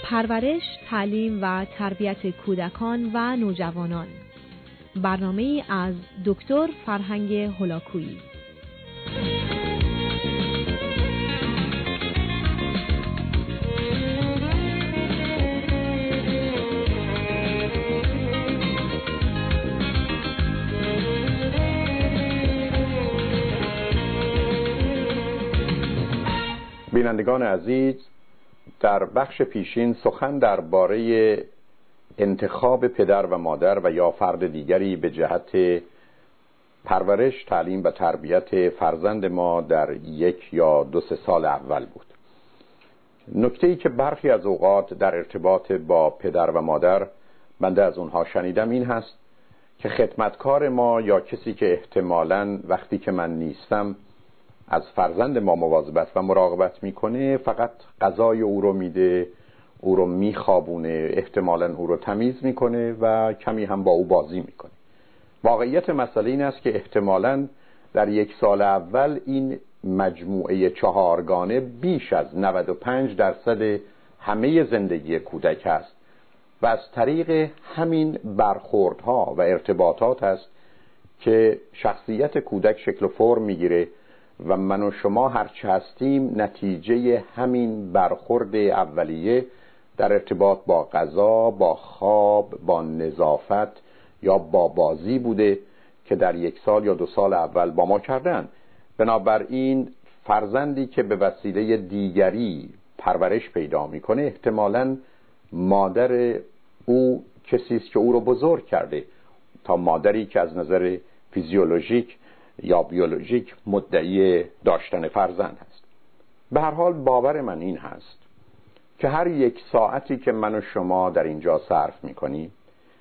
پرورش، تعلیم و تربیت کودکان و نوجوانان. برنامه‌ای از دکتر فرهنگ هولاکویی. بینندگان عزیز، در بخش پیشین سخن درباره انتخاب پدر و مادر و یا فرد دیگری به جهت پرورش، تعلیم و تربیت فرزند ما در 1 یا 2 سال اول بود. نکته‌ای که برخی از اوقات در ارتباط با پدر و مادر بنده از اونها شنیدم این هست که خدمتکار ما یا کسی که احتمالاً وقتی که من نیستم از فرزند ما مواظبت و مراقبت میکنه فقط غذای او رو میده، او رو میخوابونه، احتمالاً او رو تمیز میکنه و کمی هم با او بازی میکنه. واقعیت مسئله این است که احتمالاً در 1 سال اول این مجموعه 4گانه بیش از 95% همه زندگی کودک است و از طریق همین برخوردها و ارتباطات است که شخصیت کودک شکل و فرم میگیره و من و شما هرچه هستیم نتیجه همین برخورد اولیه در ارتباط با غذا، با خواب، با نظافت یا با بازی بوده که در 1 سال یا 2 سال اول با ما کردن. بنابراین فرزندی که به وسیله دیگری پرورش پیدا میکنه احتمالاً مادر او کسی است که او رو بزرگ کرده تا مادری که از نظر فیزیولوژیک یا بیولوژیک مدعی داشتن فرزند هست. به هر حال باور من این هست که هر 1 ساعتی که من و شما در اینجا صرف میکنیم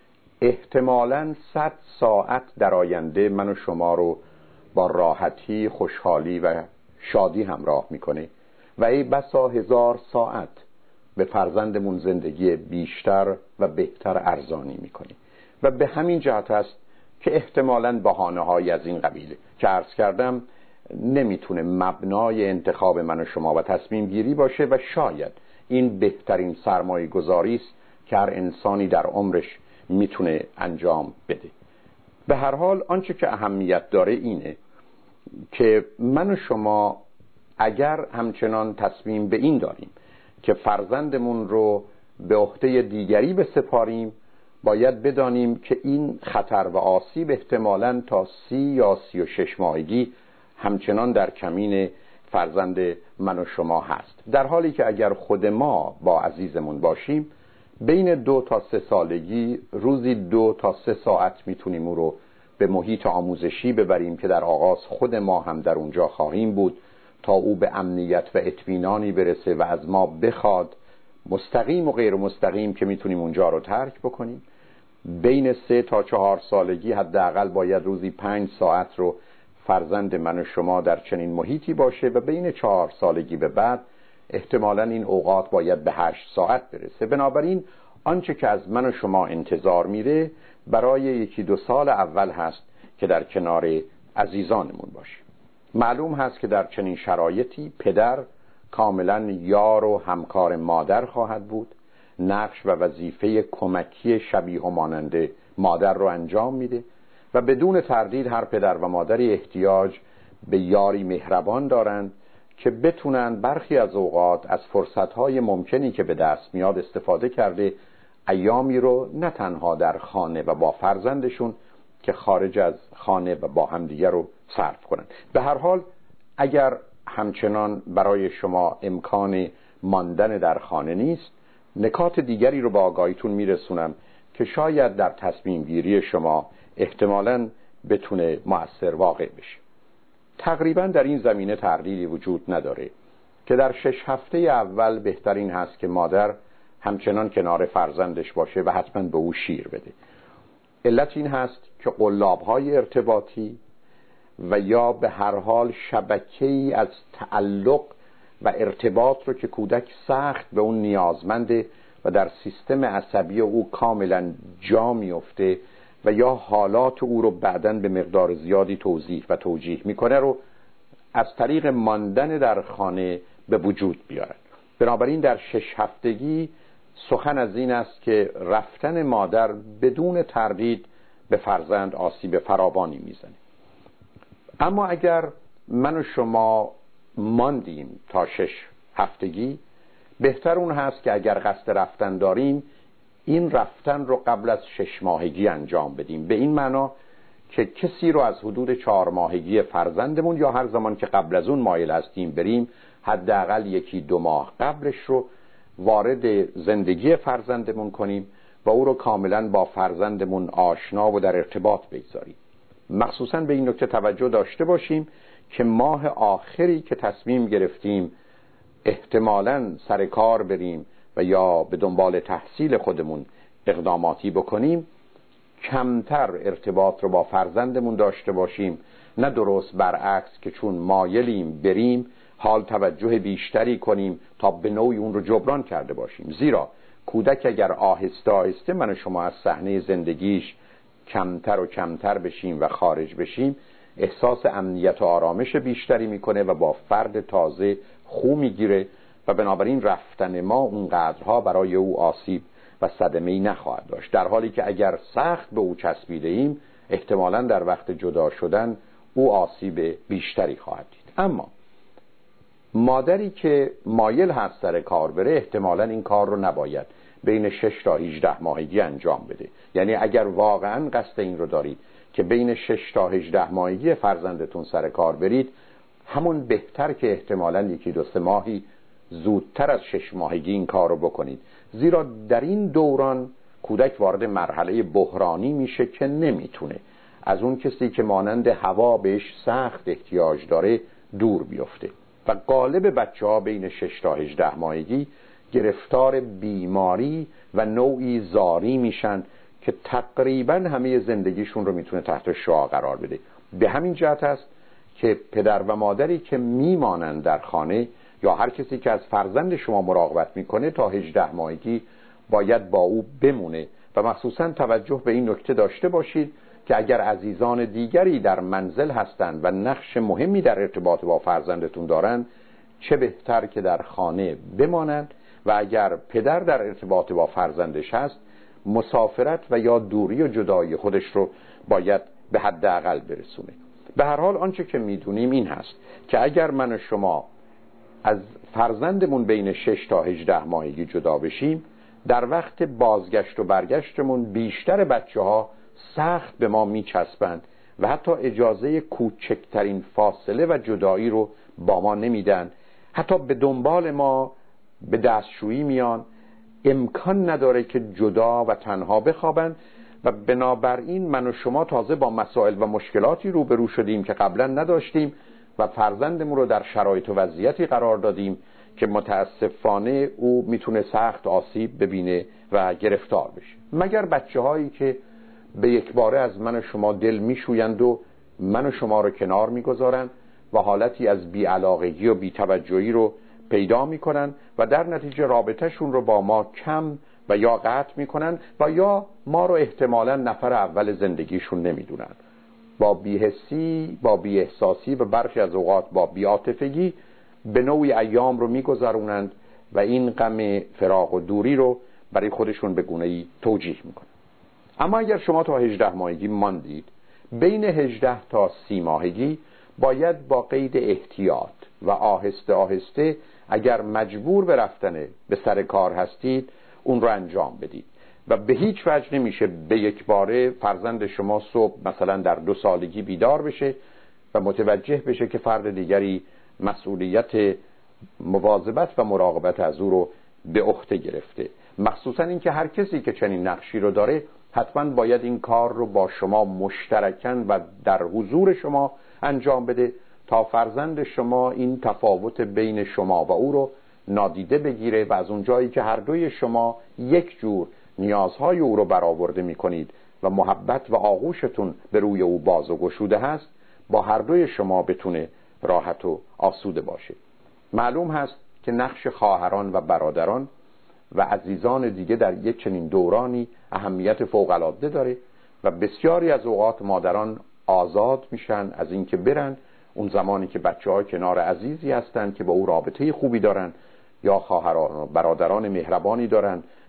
احتمالاً 100 ساعت در آینده من و شما رو با راحتی، خوشحالی و شادی همراه میکنه و ای بسا 1000 ساعت به فرزندمون زندگی بیشتر و بهتر ارزانی میکنه و به همین جهت است که احتمالاً بهانه‌های از این قبیل که عرض کردم نمیتونه مبنای انتخاب من و شما و تصمیم گیری باشه و شاید این بهترین سرمایه گذاری است که هر انسانی در عمرش میتونه انجام بده. به هر حال آنچه که اهمیت داره اینه که من و شما اگر همچنان تصمیم به این داریم که فرزندمون رو به عهده دیگری بسپاریم باید بدانیم که این خطر و آسیب احتمالاً تا 30 یا 36 ماهگی همچنان در کمین فرزند من و شما هست، در حالی که اگر خود ما با عزیزمون باشیم بین 2 تا 3 سالگی روزی 2 تا 3 ساعت میتونیم او رو به محیط آموزشی ببریم که در آغاز خود ما هم در اونجا خواهیم بود تا او به امنیت و اطمینانی برسه و از ما بخواد، مستقیم و غیر مستقیم که میتونیم اونجا رو ترک بکنیم. بین 3 تا 4 سالگی حداقل باید روزی 5 ساعت رو فرزند من و شما در چنین محیطی باشه و بین 4 سالگی به بعد احتمالاً این اوقات باید به 8 ساعت برسه. بنابراین آنچه که از من و شما انتظار میره برای 1 2 سال اول هست که در کنار عزیزانمون باشیم. معلوم هست که در چنین شرایطی پدر کاملاً یار و همکار مادر خواهد بود، نقش و وظیفه کمکی شبیه و مانند مادر رو انجام میده و بدون تردید هر پدر و مادری احتیاج به یاری مهربان دارند که بتونن برخی از اوقات از فرصتهای ممکنی که به دست میاد استفاده کرده ایامی رو نه تنها در خانه و با فرزندشون که خارج از خانه و با همدیگه رو صرف کنن. به هر حال اگر همچنان برای شما امکان ماندن در خانه نیست، نکات دیگری رو با آگاهیتون میرسونم که شاید در تصمیم گیری شما احتمالاً بتونه مؤثر واقع بشه. تقریباً در این زمینه تردیدی وجود نداره که در 6 هفته اول بهترین هست که مادر همچنان کنار فرزندش باشه و حتما به او شیر بده. علت این هست که قلاب‌های ارتباطی و یا به هر حال شبکه‌ای از تعلق و ارتباط رو که کودک سخت به اون نیازمنده و در سیستم عصبی او کاملا جا میفته و یا حالات او رو بعداً به مقدار زیادی توضیح و توجیه میکنه رو از طریق ماندن در خانه به وجود بیارن. بنابراین در 6 هفتگی سخن از این است که رفتن مادر بدون تردید به فرزند آسیب فراوانی میزنه. اما اگر من و شما ماندیم تا 6 هفتگی، بهتر اون هست که اگر قصد رفتن داریم این رفتن رو قبل از 6 ماهگی انجام بدیم، به این معنا که کسی رو از حدود 4 ماهگی فرزندمون یا هر زمان که قبل از اون مایل هستیم بریم، حداقل 1-2 ماه قبلش رو وارد زندگی فرزندمون کنیم و او رو کاملا با فرزندمون آشنا و در ارتباط بگذاریم. مخصوصا به این نکته توجه داشته باشیم که ماه آخری که تصمیم گرفتیم احتمالاً سر کار بریم و یا به دنبال تحصیل خودمون اقداماتی بکنیم، کمتر ارتباط رو با فرزندمون داشته باشیم، نه درست برعکس که چون مایلیم بریم حال توجه بیشتری کنیم تا به نوعی اون رو جبران کرده باشیم. زیرا کودک اگر آهسته آهسته من و شما از صحنه زندگیش کمتر و کمتر بشیم و خارج بشیم، احساس امنیت و آرامش بیشتری میکنه و با فرد تازه خو میگیره و بنابراین رفتن ما اونقدرها برای او آسیب و صدمه‌ای نخواهد داشت، در حالی که اگر سخت به او چسبیده ایم احتمالاً در وقت جدا شدن او آسیب بیشتری خواهد دید. اما مادری که مایل هست سر کار بره احتمالاً این کار رو نباید بین 6 تا 18 ماهگی انجام بده. یعنی اگر واقعاً قصد این رو دارید که بین 6 تا 18 ماهگی فرزندتون سر کار برید، همون بهتر که احتمالاً 1-2 ماهی زودتر از 6 ماهگی این کار رو بکنید، زیرا در این دوران کودک وارد مرحله بحرانی میشه که نمیتونه از اون کسی که مانند هوا بهش سخت احتیاج داره دور بیفته و غالب بچه‌ها بین 6 تا 18 ماهگی گرفتار بیماری و نوعی زاری میشن که تقریبا همه زندگیشون رو میتونه تحت شعاع قرار بده. به همین جهت است که پدر و مادری که میمانند در خانه یا هر کسی که از فرزند شما مراقبت میکنه تا 18 ماهگی باید با او بمونه و مخصوصا توجه به این نکته داشته باشید که اگر عزیزان دیگری در منزل هستند و نقش مهمی در ارتباط با فرزندتون دارند، چه بهتر که در خانه بمانند و اگر پدر در ارتباط با فرزندش هست مسافرت و یا دوری و جدایی خودش رو باید به حداقل برسونه. به هر حال آنچه که میدونیم این هست که اگر من و شما از فرزندمون بین 6 تا 18 ماهگی جدا بشیم، در وقت بازگشت و برگشتمون بیشتر بچه‌ها سخت به ما میچسبند و حتی اجازه کوچکترین فاصله و جدایی رو با ما نمیدن، حتی به دنبال ما به دستشویی میان، امکان نداره که جدا و تنها بخوابن و بنابراین من و شما تازه با مسائل و مشکلاتی روبرو شدیم که قبلا نداشتیم و فرزندمون رو در شرایط و وضعیتی قرار دادیم که متاسفانه او میتونه سخت آسیب ببینه و گرفتار بشه. مگر بچه‌هایی که به یک باره از من و شما دل میشویند و من و شما رو کنار میگذارن و حالتی از بی‌علاقگی و بی‌توجهی رو پیدا میکنن و در نتیجه رابطهشون رو با ما کم و یا قطع میکنن و یا ما رو احتمالاً نفر اول زندگیشون نمیدونن. با بی‌حسی، با بی‌احساسی و برخی از اوقات با بی‌عاطفگی به نوعی ایام رو میگذرونند و این غم فراق و دوری رو برای خودشون به گونه‌ای توجیه میکنن. اما اگر شما تا 18 ماهگی ماندید، بین 18 تا 30 ماهگی باید با قید احتیاط و آهسته آهسته اگر مجبور به رفتن به سر کار هستید اون رو انجام بدید و به هیچ وجه نمیشه به یک باره فرزند شما صبح مثلا در 2 سالگی بیدار بشه و متوجه بشه که فرد دیگری مسئولیت مواظبت و مراقبت از او رو به عهده گرفته. مخصوصا اینکه هر کسی که چنین نقشی رو داره حتما باید این کار رو با شما مشترکاً و در حضور شما انجام بده تا فرزند شما این تفاوت بین شما و او رو نادیده بگیره و از اون جایی که هر دوی شما یک جور نیازهای او رو برآورده می‌کنید و محبت و آغوشتون به روی او باز و گشوده هست، با هر دوی شما بتونه راحت و آسوده باشه. معلوم هست که نقش خواهران و برادران و عزیزان دیگه در یک چنین دورانی اهمیت فوق‌العاده داره و بسیاری از اوقات مادران آزاد میشن از اینکه برن اون زمانی که بچه‌ها کنار عزیزی هستن که با او رابطه خوبی دارن یا خواهران و برادران مهربانی دارن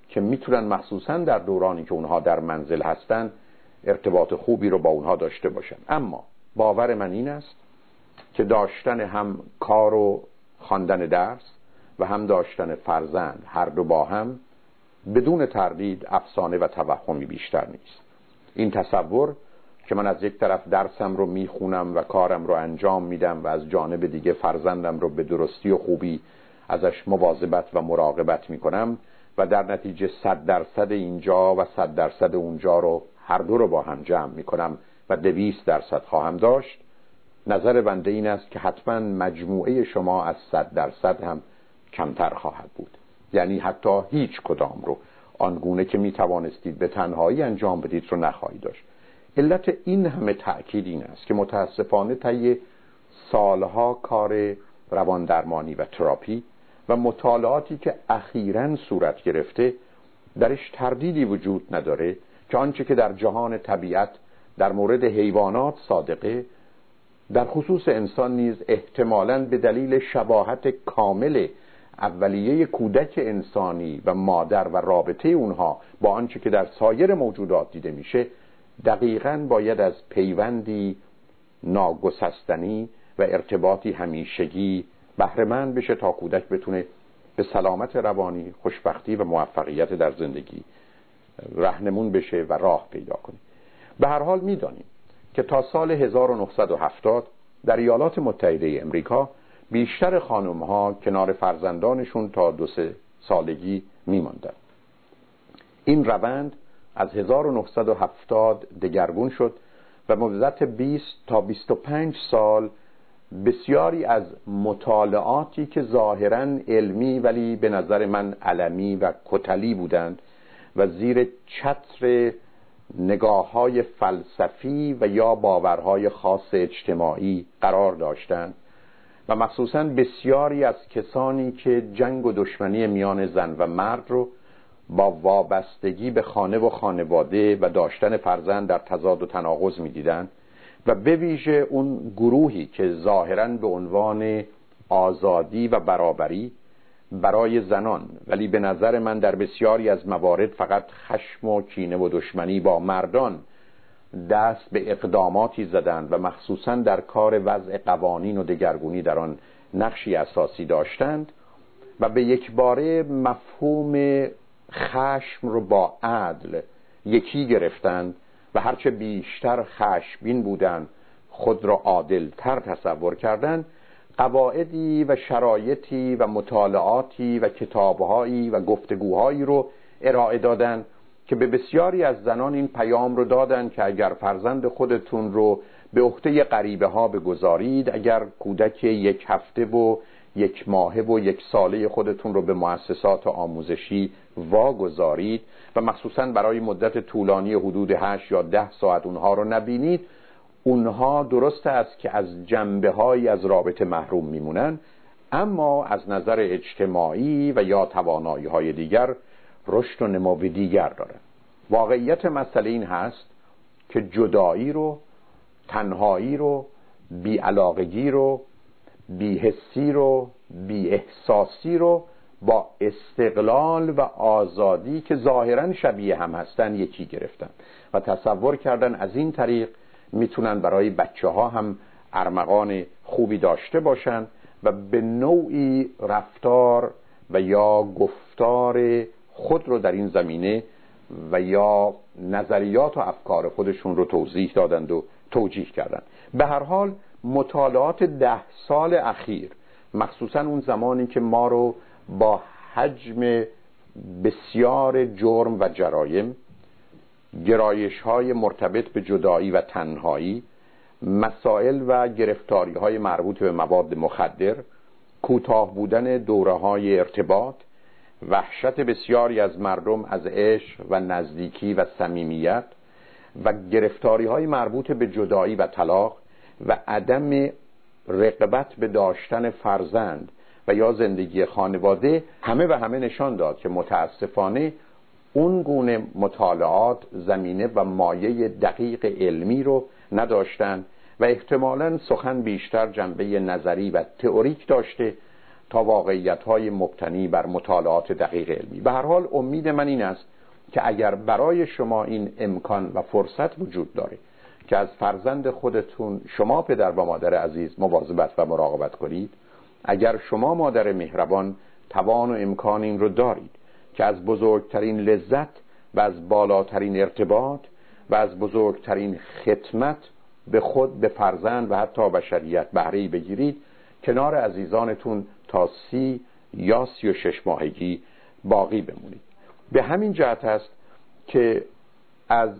که میتونن مخصوصا در دورانی که اونها در منزل هستن ارتباط خوبی رو با اونها داشته باشن. اما باور من این است که داشتن هم کار و خواندن درس و هم داشتن فرزند هر دو با هم بدون تردید افسانه و توهمی بیشتر نیست. این تصور که من از یک طرف درسم رو میخونم و کارم رو انجام میدم و از جانب دیگه فرزندم رو به درستی و خوبی ازش مواظبت و مراقبت میکنم و در نتیجه 100% اینجا و 100% اونجا رو هر دو رو با هم جمع میکنم و 200% خواهم داشت، نظر بنده این است که حتما مجموعه شما از 100% هم کمتر خواهد بود. یعنی حتی هیچ کدام رو آنگونه که میتوانستید به تنهایی انجام بدید رو نخواهید داشت. علت این همه تأکید این است که متاسفانه طی سالها کار رواندرمانی و تراپی و مطالعاتی که اخیراً صورت گرفته درش تردیدی وجود نداره که آنچه که در جهان طبیعت در مورد حیوانات صادقه در خصوص انسان نیز احتمالاً به دلیل شباهت کامل اولیه کودک انسانی و مادر و رابطه اونها با آنچه که در سایر موجودات دیده میشه دقیقاً باید از پیوندی ناگسستنی و ارتباطی همیشگی بهره‌مند بشه تا کودک بتونه به سلامت روانی، خوشبختی و موفقیت در زندگی راهنمون بشه و راه پیدا کنه. به هر حال میدانیم که تا سال 1970 در ایالات متحده امریکا بیشتر خانم‌ها کنار فرزندانشون تا 2-3 سالگی می‌ماندند. این روند از 1970 دگرگون شد و مدت 20 تا 25 سال بسیاری از مطالعاتی که ظاهراً علمی ولی به نظر من علمی و کتلی بودند و زیر چتر نگاه‌های فلسفی و یا باورهای خاص اجتماعی قرار داشتند و مخصوصاً بسیاری از کسانی که جنگ و دشمنی میان زن و مرد رو با وابستگی به خانه و خانواده و داشتن فرزند در تضاد و تناقض می‌دیدند و به ویژه اون گروهی که ظاهراً به عنوان آزادی و برابری برای زنان ولی به نظر من در بسیاری از موارد فقط خشم و کینه و دشمنی با مردان دست به اقداماتی زدند و مخصوصاً در کار وضع قوانین و دگرگونی در آن نقشی اساسی داشتند و به یک باره مفهوم خشم رو با عدل یکی گرفتند و هرچه بیشتر خشمگین بودند خود را عادل‌تر تصور کردند، قواعدی و شرایطی و مطالعاتی و کتابهایی و گفتگوهایی رو ارائه دادند که به بسیاری از زنان این پیام رو دادند که اگر فرزند خودتون رو به عهده غریبه ها بگذارید، اگر کودک 1 هفته و 1 ماهه و 1 ساله خودتون رو به مؤسسات آموزشی واگذارید و مخصوصاً برای مدت طولانی حدود 8 یا 10 ساعت اونها رو نبینید، اونها درست است که از جنبه‌هایی از رابطه محروم میمونن، اما از نظر اجتماعی و یا توانایی‌های دیگر رشد و نمو دیگر دارن. واقعیت مسئله این هست که جدایی رو، تنهایی رو، بی‌علاقگی رو، بی‌حسی رو، بی‌احساسی رو با استقلال و آزادی که ظاهراً شبیه هم هستن یکی گرفتن و تصور کردن از این طریق میتونن برای بچه‌ها هم ارمغان خوبی داشته باشن و به نوعی رفتار و یا گفتار خود رو در این زمینه و یا نظریات و افکار خودشون رو توضیح دادند و توجیه کردند. به هر حال مطالعات 10 سال اخیر، مخصوصا اون زمانی که ما رو با حجم بسیار جرم و جرایم، گرایش‌های مرتبط به جدایی و تنهایی، مسائل و گرفتاری‌های مربوط به مواد مخدر، کوتاه بودن دوره‌های ارتباط، وحشت بسیاری از مردم از عشق و نزدیکی و صمیمیت و گرفتاری‌های مربوط به جدایی و طلاق و عدم رغبت به داشتن فرزند و یا زندگی خانواده همه نشان داد که متاسفانه اون گونه مطالعات زمینه و مایه دقیق علمی رو نداشتن و احتمالاً سخن بیشتر جنبه نظری و تئوریک داشته تا واقعیت‌های مبتنی بر مطالعات دقیق علمی. به هر حال امید من این است که اگر برای شما این امکان و فرصت وجود داره که از فرزند خودتون شما پدر و مادر عزیز مواظبت و مراقبت کنید، اگر شما مادر مهربان توان و امکان این رو دارید که از بزرگترین لذت و از بالاترین ارتباط و از بزرگترین خدمت به خود، به فرزند و حتی بشریت بهره‌ای بگیرید، کنار عزیزانتون تا 30 یا 36 ماهگی باقی بمونید. به همین جهت است که از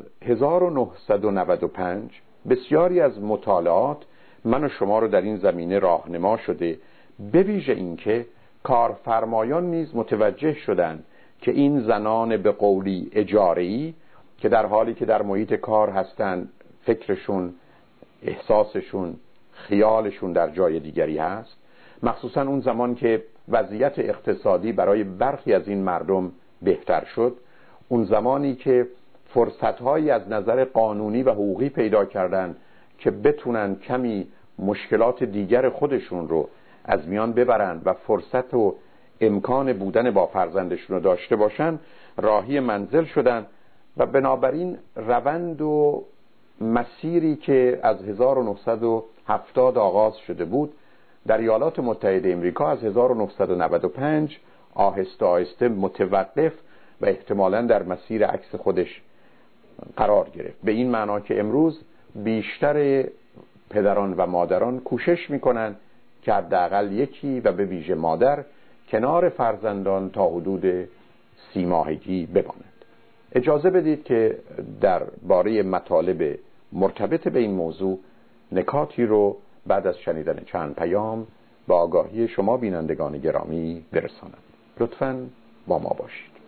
1995 بسیاری از مطالعات من و شما رو در این زمینه راهنما شده، به ویژه اینکه کارفرمایان نیز متوجه شدند که این زنان به قولی اجاره‌ای که در حالی که در محیط کار هستند فکرشون، احساسشون، خیالشون در جای دیگری هست، مخصوصا اون زمان که وضعیت اقتصادی برای برخی از این مردم بهتر شد، اون زمانی که فرصت‌هایی از نظر قانونی و حقوقی پیدا کردن که بتونن کمی مشکلات دیگر خودشون رو از میان ببرن و فرصت و امکان بودن با فرزندشون رو داشته باشن، راهی منزل شدن و بنابراین روند و مسیری که از 1970 آغاز شده بود در ایالات متحده امریکا از 1995 آهسته آهسته متوقف و احتمالاً در مسیر عکس خودش قرار گرفت، به این معنا که امروز بیشتر پدران و مادران کوشش میکنن که حداقل یکی و به ویژه مادر کنار فرزندان تا حدود 30 ماهگی بماند. اجازه بدید که در باره مطالب مرتبط به این موضوع نکاتی رو بعد از شنیدن چند پیام با آگاهی شما بینندگان گرامی برسانم. لطفاً با ما باشید.